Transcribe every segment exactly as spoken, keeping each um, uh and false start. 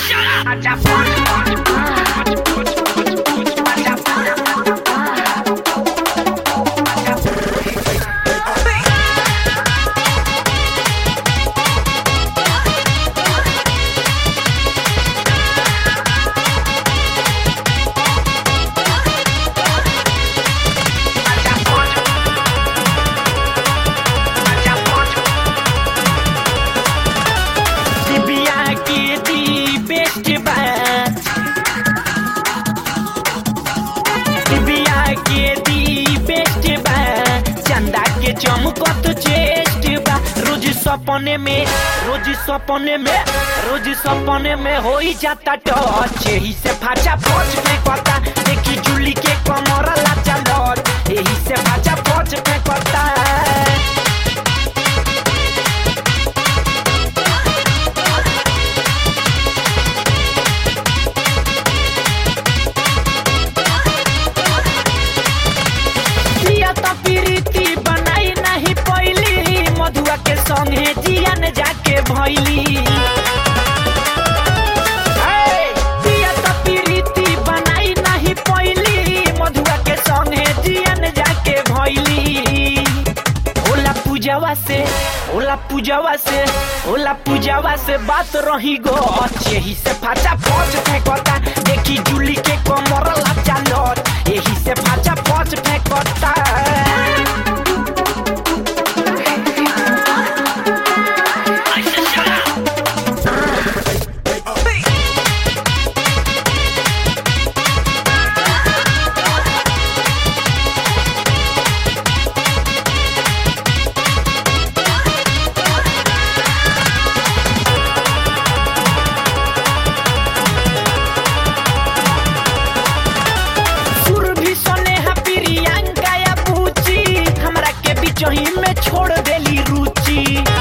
चमकत चेस्ट बा रोज सपने में रोज सपने में रोज सपने में हो ही जाता टच यही से फाचा फच फेंकता देखी जुली के कमर लाचा लट यही से फाचा फच फेंकता मधुआ के संगे जियन जाके भइली पिया तो प्रीति बनाई नहीं पइली मधुआ के संगे जियन जाके भइली होला पूजावा से होला पूजावा से होला पूजावा से बात रही गो यही से फाचा फच फेंकता देखी जुली के कमर लाचा लट यही से फाचा फच फेंकता चही में छोड़ देली रुचि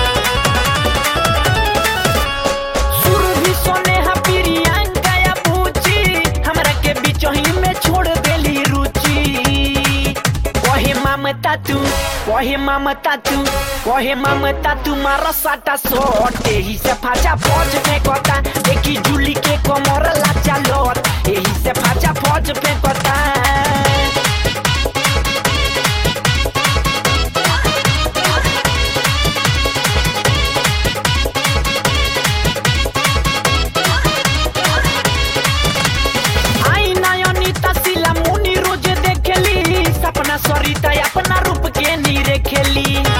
सुरभि सोनेहा प्रियंका या पूछी हमरा के बिचही में छोड़ देली रुचि कहे ममता तू कहे ममता तू कहे ममता तू मारा साटा सोट यही से फाचा फौज फेंकता देखी जुली के कमर लाचा लट यही से फाचा फौज फेंकता अपना सरिता अपना रूप के नीरे खेली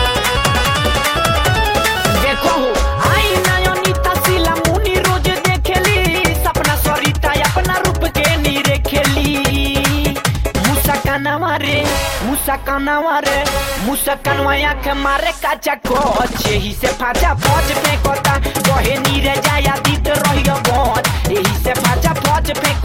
देखो हो आई नयनीता शिला मुनि रोज देखेली सपना सरिता अपना रूप के नीरे खेली मुसा कानवा रे मुसा कानवा रे मुसा कानवा आँख मारे काचा कोच यही से फाचा फौज फेंकता कहे नीरे जाया दीत रहियो बहुत यही से फाचा फौज फेंक